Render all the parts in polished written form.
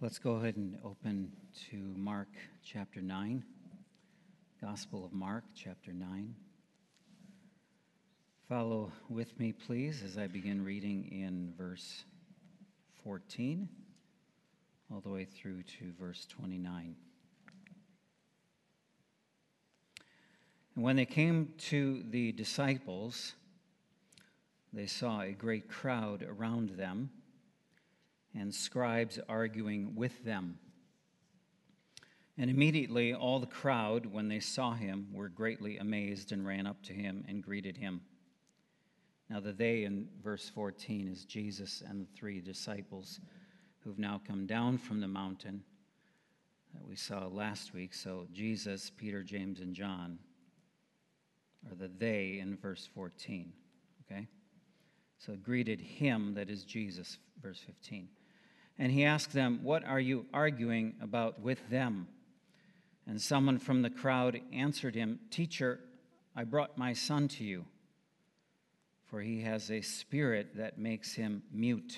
Let's go ahead and open to Mark chapter 9, Gospel of Mark chapter 9. Follow with me, please, as I begin reading in verse 14 all the way through to verse 29. And when they came to the disciples, they saw a great crowd around them, and scribes arguing with them. And immediately all the crowd, when they saw him, were greatly amazed and ran up to him and greeted him. Now the they in verse 14 is Jesus and the three disciples who've now come down from the mountain that we saw last week. So Jesus, Peter, James, and John are the they in verse 14, okay? So greeted him, that is Jesus, verse 15. And he asked them, "What are you arguing about with them?" And someone from the crowd answered him, "Teacher, I brought my son to you, for he has a spirit that makes him mute.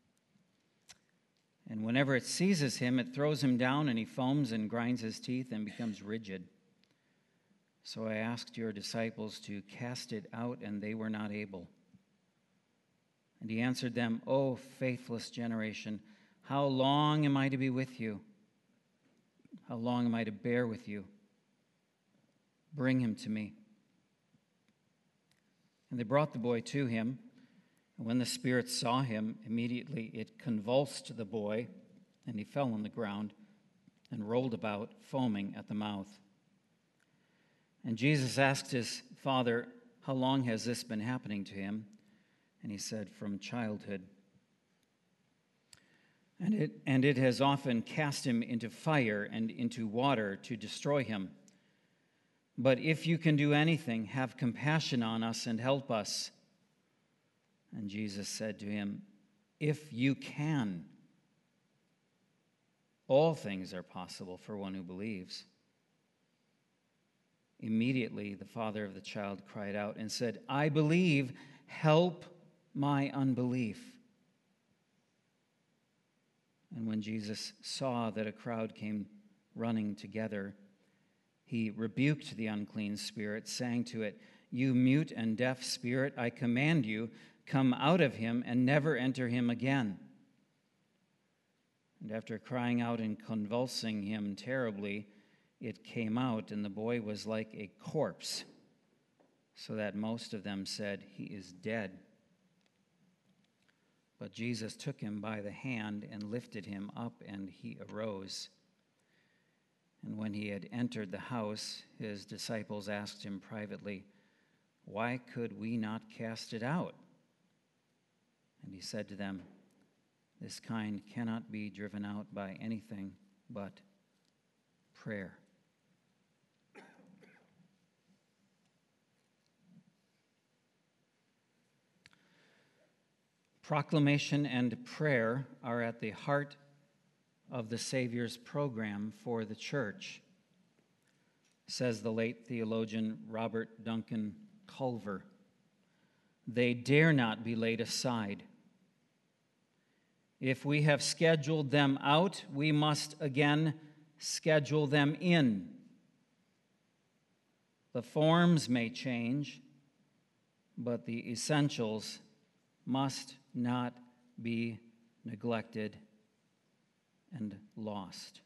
And whenever it seizes him, it throws him down, and he foams and grinds his teeth and becomes rigid. So I asked your disciples to cast it out, and they were not able." And he answered them, "O faithless generation, how long am I to be with you? How long am I to bear with you? Bring him to me." And they brought the boy to him. And when the spirit saw him, immediately it convulsed the boy, and he fell on the ground and rolled about, foaming at the mouth. And Jesus asked his father, "How long has this been happening to him?" And he said, "From childhood. And it has often cast him into fire and into water to destroy him. But if you can do anything, have compassion on us and help us." And Jesus said to him, "If you can, all things are possible for one who believes." Immediately the father of the child cried out and said, "I believe, help my unbelief." And when Jesus saw that a crowd came running together, he rebuked the unclean spirit, saying to it, "You mute and deaf spirit, I command you, come out of him and never enter him again." And after crying out and convulsing him terribly, it came out, and the boy was like a corpse, so that most of them said, "He is dead." But Jesus took him by the hand and lifted him up, and he arose. And when he had entered the house, his disciples asked him privately, "Why could we not cast it out?" And he said to them, "This kind cannot be driven out by anything but prayer." Proclamation and prayer are at the heart of the Savior's program for the church, says the late theologian Robert Duncan Culver. They dare not be laid aside. If we have scheduled them out, we must again schedule them in. The forms may change, but the essentials must not be neglected and lost.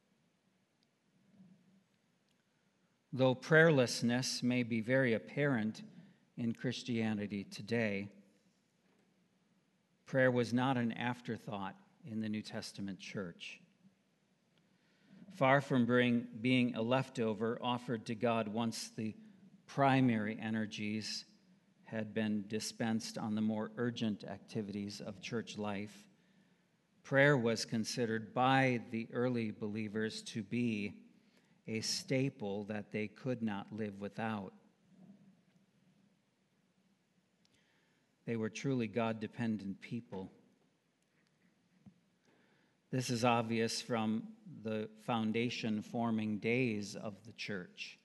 Though prayerlessness may be very apparent in Christianity today, prayer was not an afterthought in the New Testament church. Far from being a leftover offered to God once the primary energies had been dispensed on the more urgent activities of church life, prayer was considered by the early believers to be a staple that they could not live without. They were truly God-dependent people. This is obvious from the foundation-forming days of the church.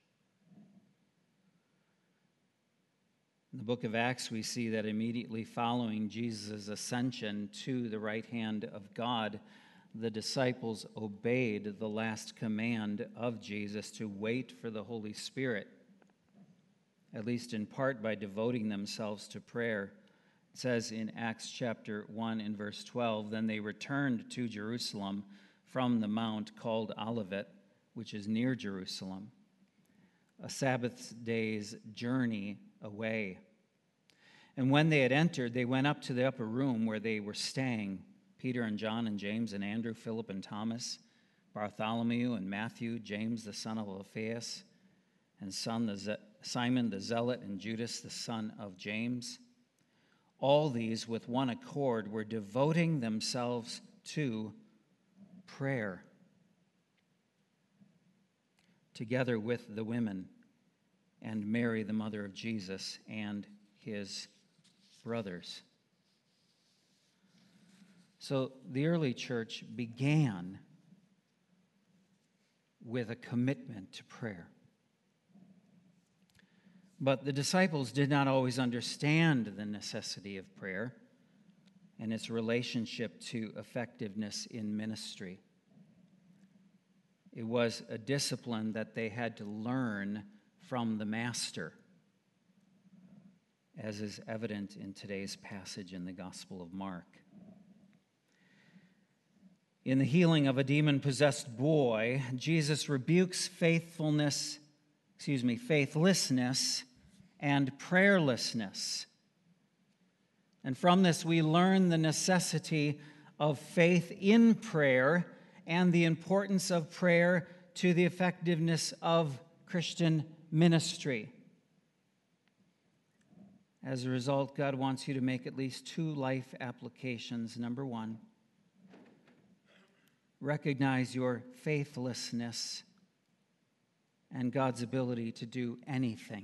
In the book of Acts, we see that immediately following Jesus' ascension to the right hand of God, the disciples obeyed the last command of Jesus to wait for the Holy Spirit, at least in part by devoting themselves to prayer. It says in Acts chapter 1 and verse 12, "Then they returned to Jerusalem from the mount called Olivet, which is near Jerusalem, a Sabbath day's journey away. And when they had entered, they went up to the upper room where they were staying, Peter and John and James and Andrew, Philip and Thomas, Bartholomew and Matthew, James the son of Alphaeus, and Simon the Zealot, and Judas the son of James. All these with one accord were devoting themselves to prayer, together with the women and Mary, the mother of Jesus, and his brothers." So the early church began with a commitment to prayer. But the disciples did not always understand the necessity of prayer and its relationship to effectiveness in ministry. It was a discipline that they had to learn from the Master, as is evident in today's passage in the Gospel of Mark. In the healing of a demon-possessed boy, Jesus rebukes faithlessness and prayerlessness. And from this we learn the necessity of faith in prayer and the importance of prayer to the effectiveness of Christian ministry. As a result, God wants you to make at least 2 life applications. Number 1, recognize your faithlessness and God's ability to do anything.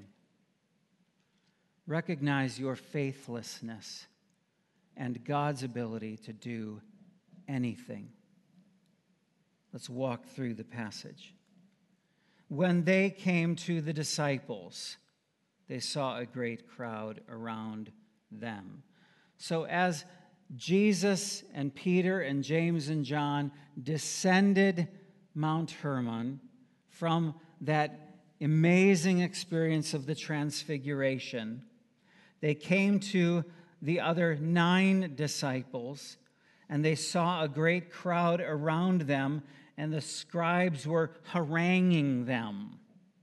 Recognize your faithlessness and God's ability to do anything. Let's walk through the passage. When they came to the disciples, they saw a great crowd around them. So as Jesus and Peter and James and John descended Mount Hermon from that amazing experience of the Transfiguration, they came to the other 9 disciples, and they saw a great crowd around them, and the scribes were haranguing them.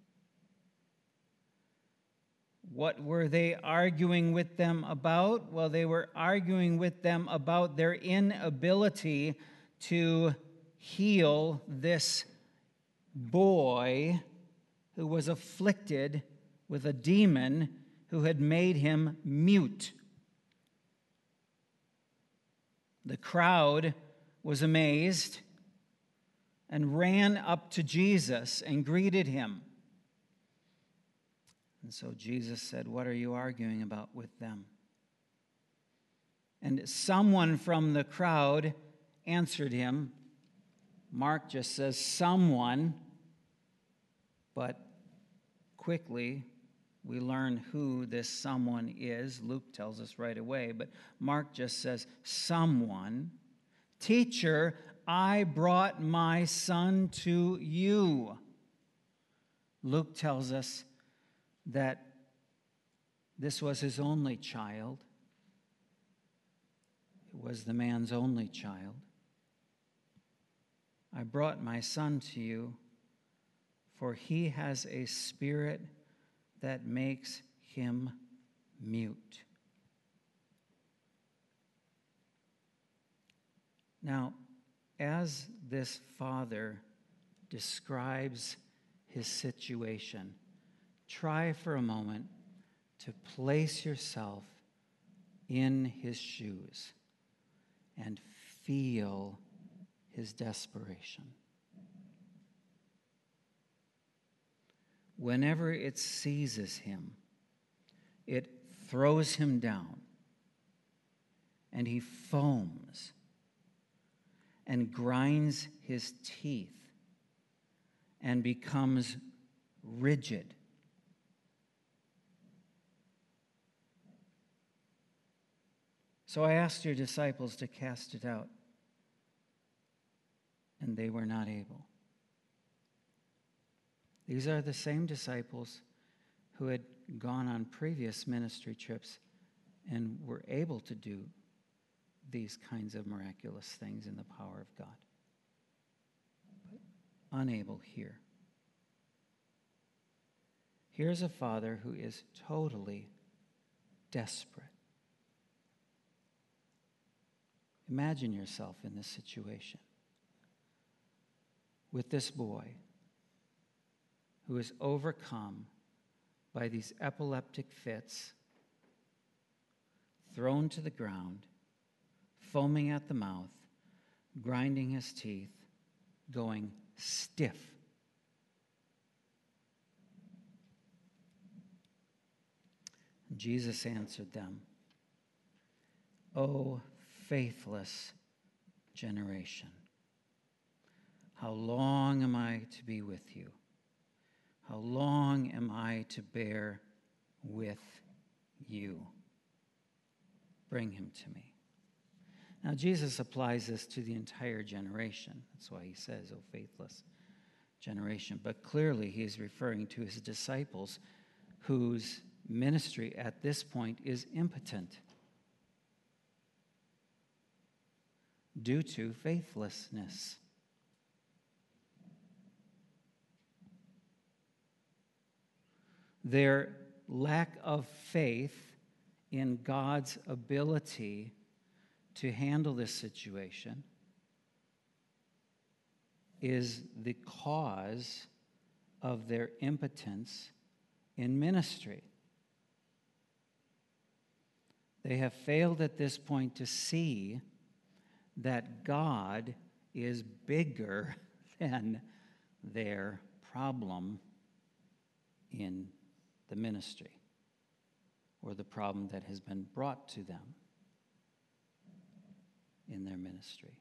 What were they arguing with them about? Well, they were arguing with them about their inability to heal this boy who was afflicted with a demon who had made him mute. The crowd was amazed and ran up to Jesus and greeted him. And so Jesus said, "What are you arguing about with them?" And someone from the crowd answered him. Mark just says someone, but quickly we learn who this someone is. Luke tells us right away, but Mark just says someone. "Teacher, I brought my son to you." Luke tells us that this was his only child. It was the man's only child. "I brought my son to you, for he has a spirit that makes him mute." Now, as this father describes his situation, try for a moment to place yourself in his shoes and feel his desperation. Whenever it seizes him, it throws him down, and he foams and grinds his teeth and becomes rigid. So I asked your disciples to cast it out. and they were not able. These are the same disciples who had gone on previous ministry trips and were able to do these kinds of miraculous things in the power of God, but unable here. Here's a father who is totally desperate. Imagine yourself in this situation with this boy who is overcome by these epileptic fits, thrown to the ground, foaming at the mouth, grinding his teeth, going stiff. Jesus answered them, "O faithless generation, how long am I to be with you? How long am I to bear with you? Bring him to me." Now, Jesus applies this to the entire generation. That's why he says, "O faithless generation." But clearly, he is referring to his disciples whose ministry at this point is impotent due to faithlessness. Their lack of faith in God's ability to handle this situation is the cause of their impotence in ministry. They have failed at this point to see that God is bigger than their problem in the ministry or the problem that has been brought to them in their ministry.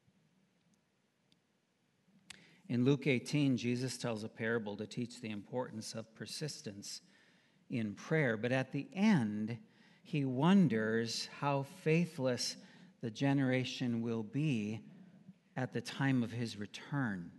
In Luke 18, Jesus tells a parable to teach the importance of persistence in prayer, but at the end, he wonders how faithless the generation will be at the time of his return.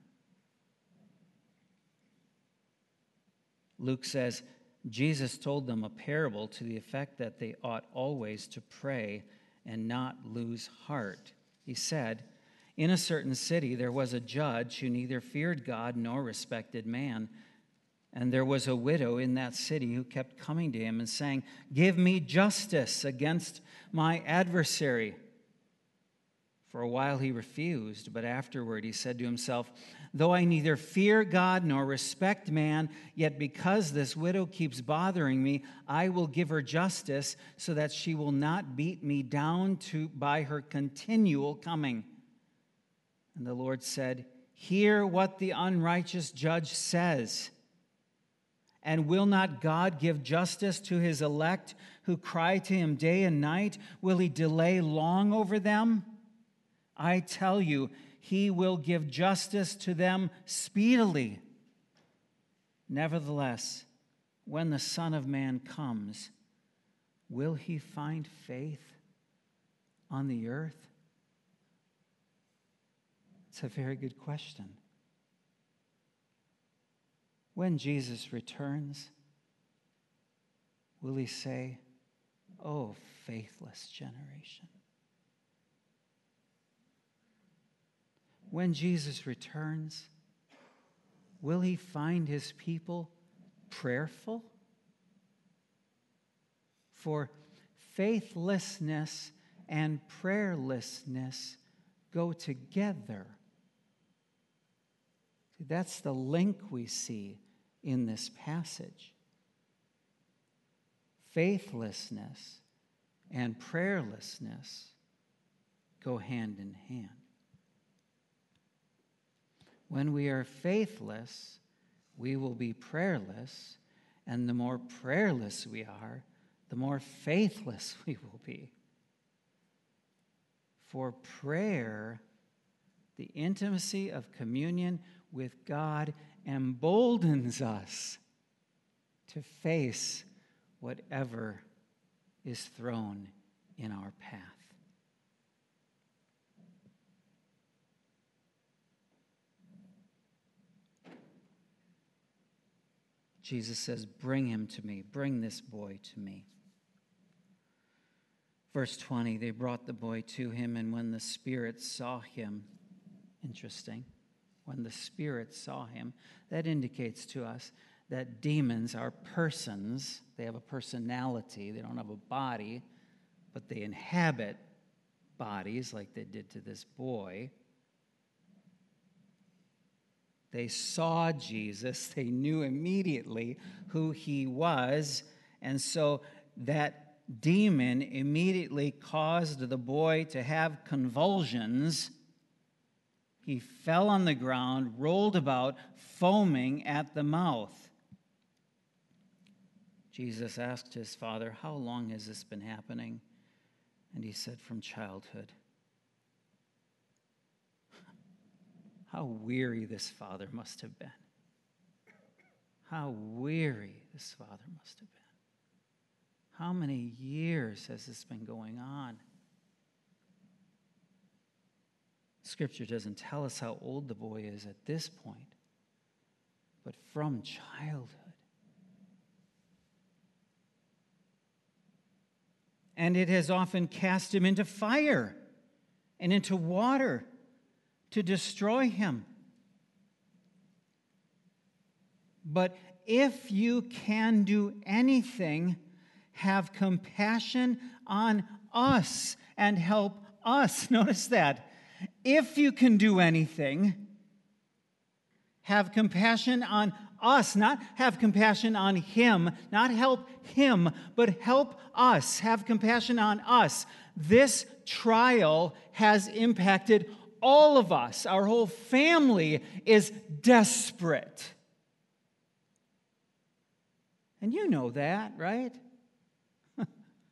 Luke says, Jesus told them a parable to the effect that they ought always to pray and not lose heart. He said, "In a certain city there was a judge who neither feared God nor respected man. And there was a widow in that city who kept coming to him and saying, 'Give me justice against my adversary.' For a while he refused, but afterward he said to himself, 'Though I neither fear God nor respect man, yet because this widow keeps bothering me, I will give her justice so that she will not beat me down by her continual coming.' And the Lord said, 'Hear what the unrighteous judge says. And will not God give justice to his elect who cry to him day and night? Will he delay long over them? I tell you, he will give justice to them speedily. Nevertheless, when the Son of Man comes, will he find faith on the earth?'" It's a very good question. When Jesus returns, will he say, "Oh, faithless generation"? When Jesus returns, will he find his people prayerful? For faithlessness and prayerlessness go together. That's the link we see in this passage. Faithlessness and prayerlessness go hand in hand. When we are faithless, we will be prayerless, and the more prayerless we are, the more faithless we will be. For prayer, the intimacy of communion with God, emboldens us to face whatever is thrown in our path. Jesus says, bring him to me. Bring this boy to me. Verse 20, they brought the boy to him, and when the Spirit saw him, interesting, when the Spirit saw him, that indicates to us that demons are persons. They have a personality. They don't have a body, but they inhabit bodies like they did to this boy. They saw Jesus. They knew immediately who he was. And so that demon immediately caused the boy to have convulsions. He fell on the ground, rolled about, foaming at the mouth. Jesus asked his father, how long has this been happening? And he said, from childhood. How weary this father must have been. How weary this father must have been. How many years has this been going on? Scripture doesn't tell us how old the boy is at this point, but from childhood. And it has often cast him into fire and into water to destroy him. But if you can do anything, have compassion on us and help us. Notice that. If you can do anything, have compassion on us, not have compassion on him, not help him, but help us, have compassion on us. This trial has impacted all of us. Our whole family is desperate. And you know that, right? The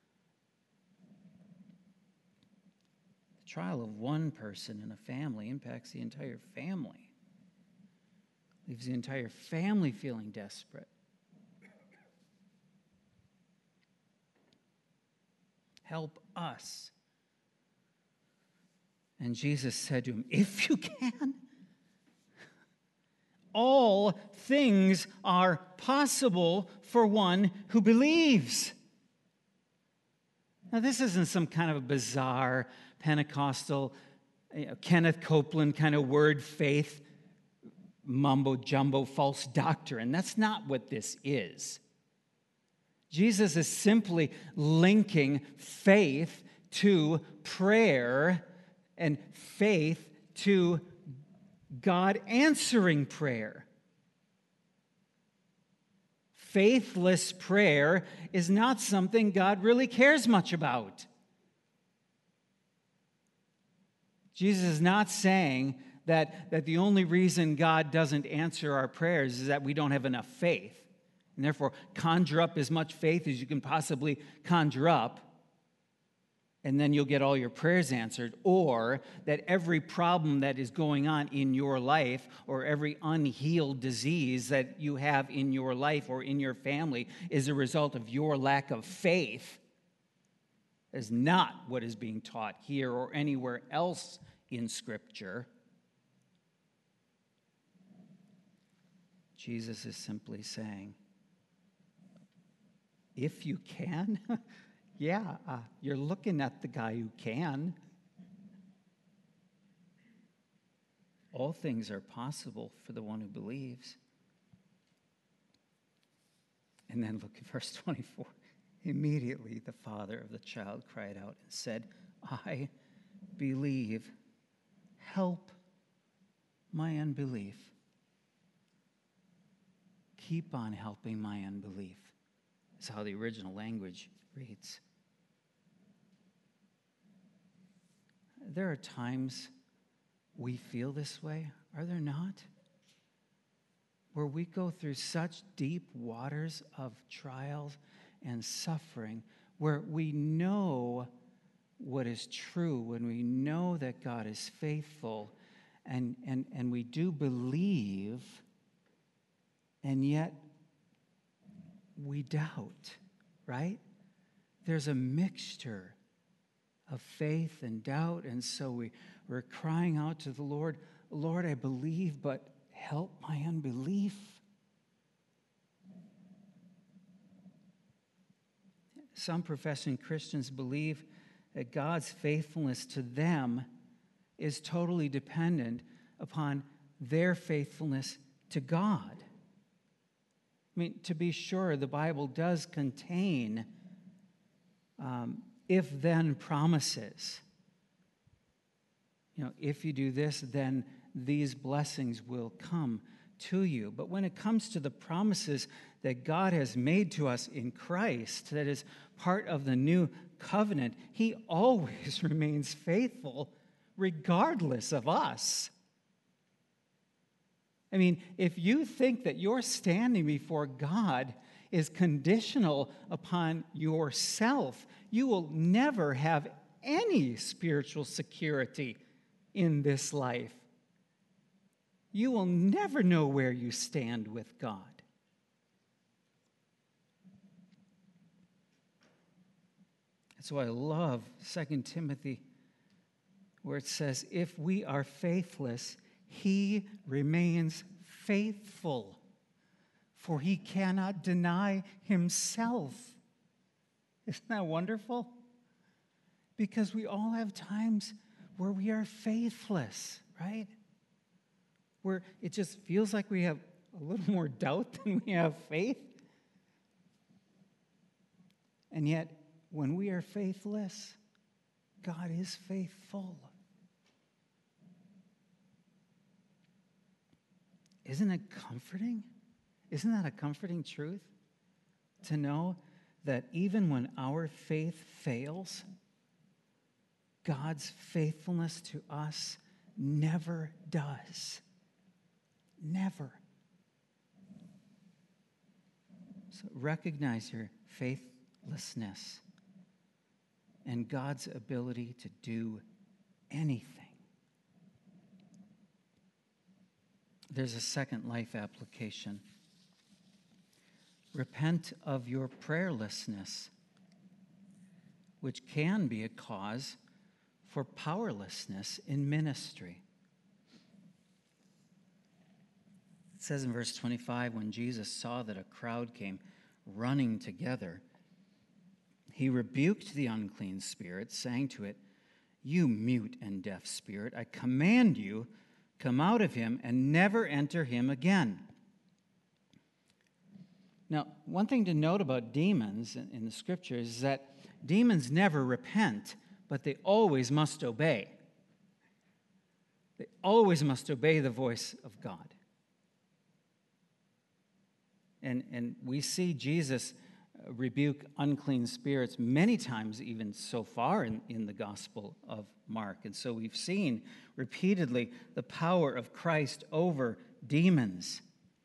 trial of one person in a family impacts the entire family. Leaves the entire family feeling desperate. Help us. And Jesus said to him, if you can, all things are possible for one who believes. Now, this isn't some kind of a bizarre Pentecostal, Kenneth Copeland kind of word faith, mumbo-jumbo, false doctrine. That's not what this is. Jesus is simply linking faith to prayer and faith to God answering prayer. Faithless prayer is not something God really cares much about. Jesus is not saying that the only reason God doesn't answer our prayers is that we don't have enough faith. And therefore, conjure up as much faith as you can possibly conjure up, and then you'll get all your prayers answered. Or that every problem that is going on in your life, or every unhealed disease that you have in your life or in your family, is a result of your lack of faith. That is not what is being taught here or anywhere else in Scripture. Jesus is simply saying, if you can, you're looking at the guy who can. All things are possible for the one who believes. And then look at verse 24. Immediately the father of the child cried out and said, I believe. Help my unbelief. Keep on helping my unbelief. That's how the original language reads. There are times we feel this way, are there not? Where we go through such deep waters of trials and suffering, where we know what is true, when we know that God is faithful, and we do believe, and yet we doubt, right? There's a mixture of faith and doubt, and so we're crying out to the Lord, Lord, I believe, but help my unbelief. some professing Christians believe that God's faithfulness to them is totally dependent upon their faithfulness to God. I mean, to be sure, the Bible does contain if-then promises. If you do this, then these blessings will come to you. But when it comes to the promises that God has made to us in Christ, that is part of the new covenant, he always remains faithful regardless of us. I mean, if you think that your standing before God is conditional upon yourself, you will never have any spiritual security in this life. You will never know where you stand with God. That's why I love 2 Timothy, where it says, if we are faithless, he remains faithful, for he cannot deny himself. Isn't that wonderful? Because we all have times where we are faithless, right? Where it just feels like we have a little more doubt than we have faith. And yet, when we are faithless, God is faithful. Isn't it comforting? Isn't that a comforting truth? To know that even when our faith fails, God's faithfulness to us never does. Never. So recognize your faithlessness and God's ability to do anything. There's a second life application. Repent of your prayerlessness, which can be a cause for powerlessness in ministry. It says in verse 25, when Jesus saw that a crowd came running together, he rebuked the unclean spirit, saying to it, "You mute and deaf spirit, I command you, come out of him and never enter him again." Now, one thing to note about demons in the scriptures is that demons never repent, but they always must obey. They always must obey the voice of God. And we see Jesus rebuke unclean spirits many times, even so far in the Gospel of Mark. And so we've seen repeatedly the power of Christ over demons.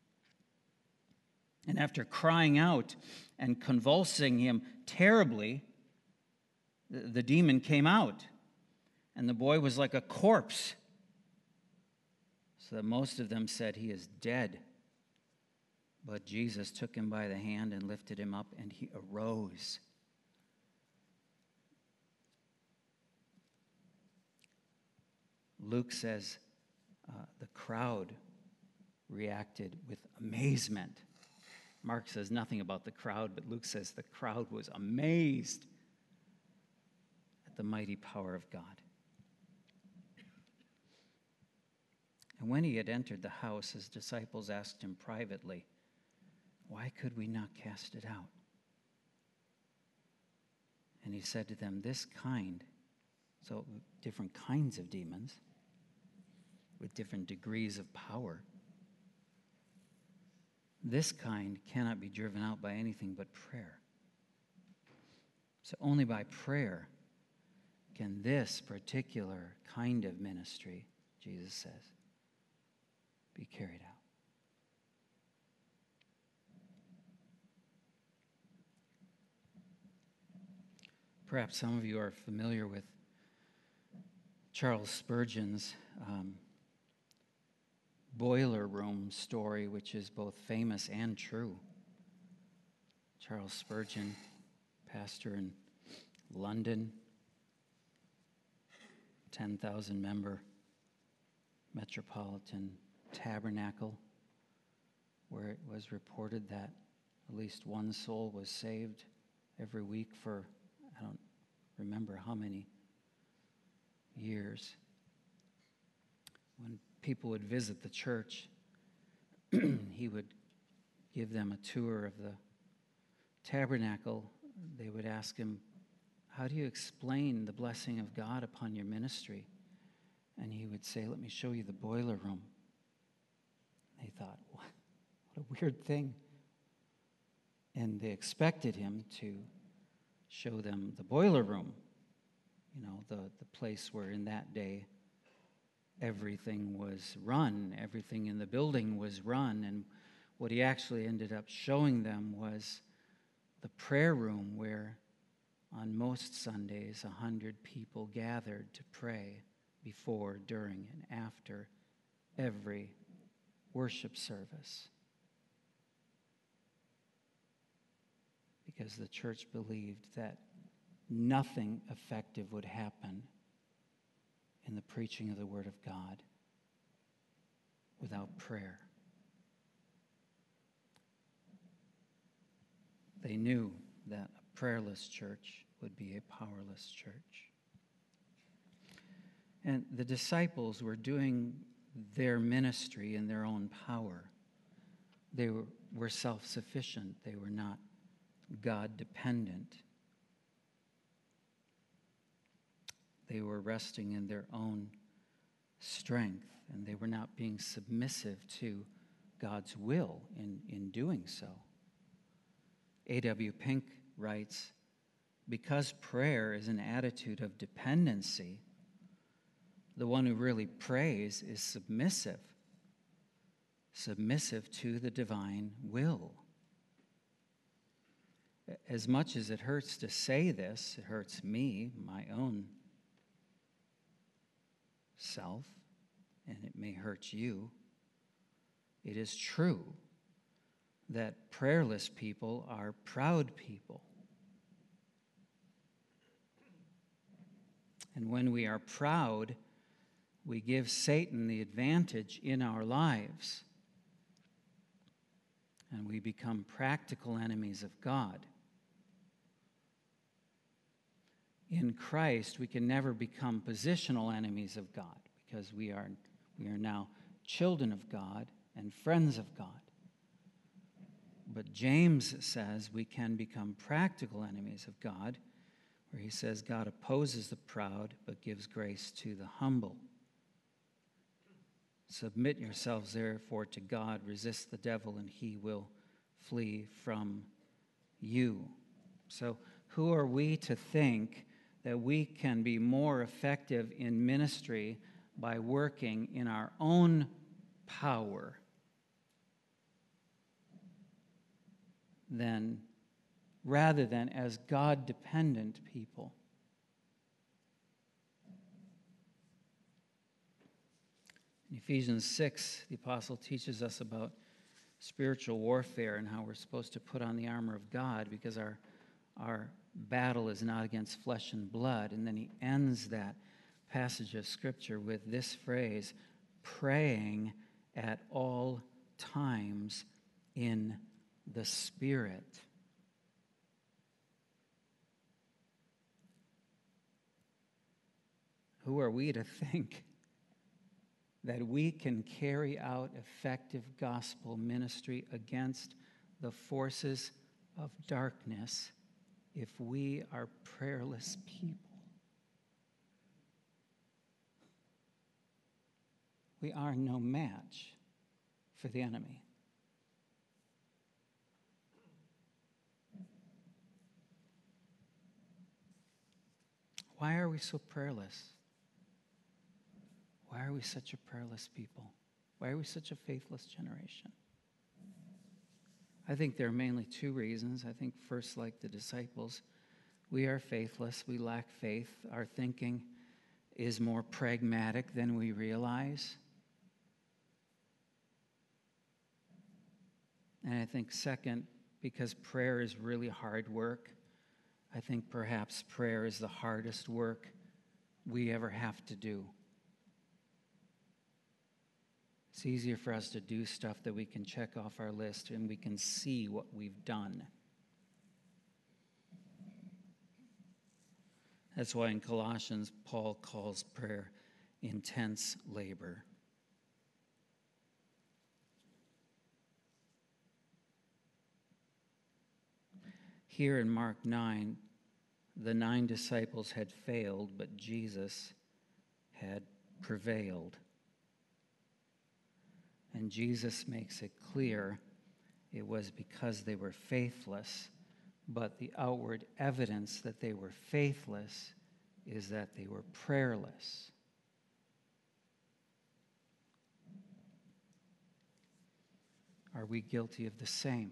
And after crying out and convulsing him terribly, the demon came out, and the boy was like a corpse, so that most of them said, "He is dead." But Jesus took him by the hand and lifted him up, and he arose. Luke says the crowd reacted with amazement. Mark says nothing about the crowd, but Luke says the crowd was amazed at the mighty power of God. And when he had entered the house, his disciples asked him privately, "Why could we not cast it out?" And he said to them, "This kind," so different kinds of demons with different degrees of power, "this kind cannot be driven out by anything but prayer." So only by prayer can this particular kind of ministry, Jesus says, be carried out. Perhaps some of you are familiar with Charles Spurgeon's boiler room story, which is both famous and true. Charles Spurgeon, pastor in London, 10,000 member metropolitan tabernacle, where it was reported that at least one soul was saved every week for, I don't remember how many years. When people would visit the church, he would give them a tour of the tabernacle. They would ask him, how do you explain the blessing of God upon your ministry? And he would say, let me show you the boiler room. They thought, what a weird thing. And they expected him to show them the boiler room, the place where in that day everything was run, everything in the building was run. And what he actually ended up showing them was the prayer room where on most Sundays 100 people gathered to pray before, during, and after every worship service. Because the church believed that nothing effective would happen in the preaching of the Word of God without prayer. They knew that a prayerless church would be a powerless church. And the disciples were doing their ministry in their own power. They were self-sufficient. They were not God-dependent. They were resting in their own strength, and they were not being submissive to God's will in doing so. A.W. Pink writes, because prayer is an attitude of dependency, the one who really prays is submissive to the divine will. As much as it hurts to say this, it hurts me, my own self, and it may hurt you. It is true that prayerless people are proud people. And when we are proud, we give Satan the advantage in our lives, and we become practical enemies of God. In Christ, we can never become positional enemies of God because we are now children of God and friends of God. But James says we can become practical enemies of God, where he says God opposes the proud but gives grace to the humble. Submit yourselves therefore to God, resist the devil, and he will flee from you. So who are we to think that we can be more effective in ministry by working in our own power rather than as God-dependent people? In Ephesians 6, the apostle teaches us about spiritual warfare and how we're supposed to put on the armor of God because our battle is not against flesh and blood. And then he ends that passage of Scripture with this phrase, praying at all times in the Spirit. Who are we to think that we can carry out effective gospel ministry against the forces of darkness if we are prayerless people? We are no match for the enemy. Why are we so prayerless? Why are we such a prayerless people? Why are we such a faithless generation? I think there are mainly two reasons. I think first, like the disciples, we are faithless. We lack faith. Our thinking is more pragmatic than we realize. And I think second, because prayer is really hard work, I think perhaps prayer is the hardest work we ever have to do. It's easier for us to do stuff that we can check off our list and we can see what we've done. That's why in Colossians, Paul calls prayer intense labor. Here in Mark 9, the 9 disciples had failed, but Jesus had prevailed. And Jesus makes it clear it was because they were faithless, but the outward evidence that they were faithless is that they were prayerless. Are we guilty of the same?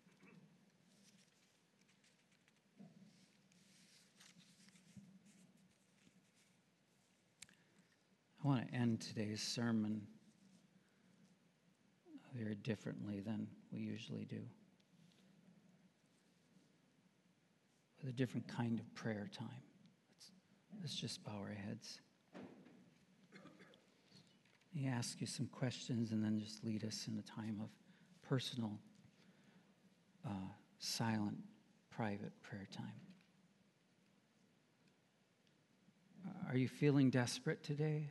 I want to end today's sermon very differently than we usually do, with a different kind of prayer time. Let's just bow our heads. He asks you some questions and then just lead us in a time of personal, silent, private prayer time. Are you feeling desperate today?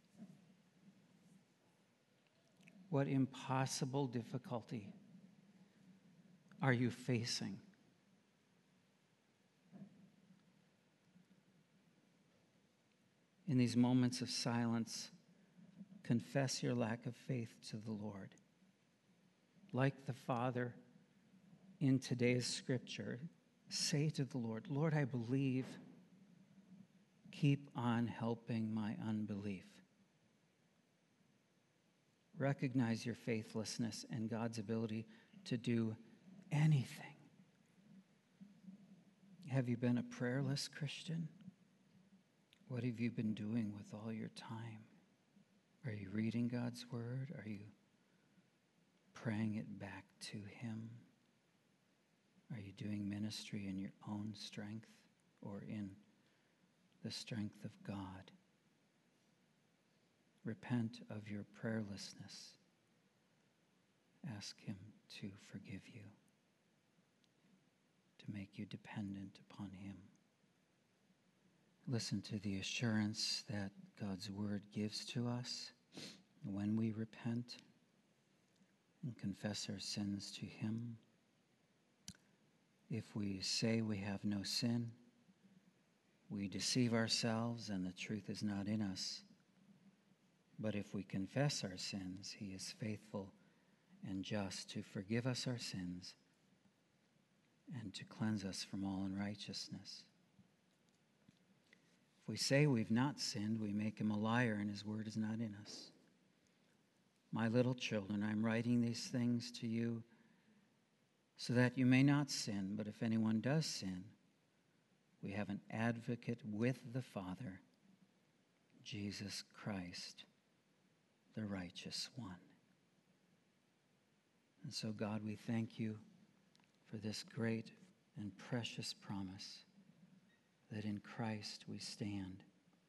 What impossible difficulty are you facing? In these moments of silence, confess your lack of faith to the Lord. Like the Father in today's scripture, say to the Lord, Lord, I believe. Keep on helping my unbelief. Recognize your faithlessness and God's ability to do anything. Have you been a prayerless Christian? What have you been doing with all your time? Are you reading God's word? Are you praying it back to Him? Are you doing ministry in your own strength or in the strength of God? Repent of your prayerlessness. Ask Him to forgive you, to make you dependent upon Him. Listen to the assurance that God's word gives to us when we repent and confess our sins to Him. If we say we have no sin, we deceive ourselves and the truth is not in us. But if we confess our sins, He is faithful and just to forgive us our sins and to cleanse us from all unrighteousness. If we say we've not sinned, we make Him a liar and His word is not in us. My little children, I'm writing these things to you so that you may not sin. But if anyone does sin, we have an advocate with the Father, Jesus Christ, the righteous one. And so, God, we thank you for this great and precious promise that in Christ we stand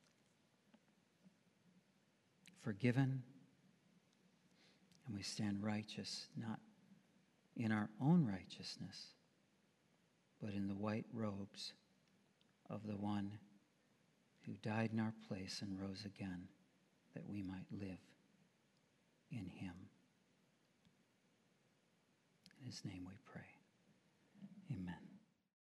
forgiven and we stand righteous, not in our own righteousness, but in the white robes of the one who died in our place and rose again, that we might live in Him. In His name we pray.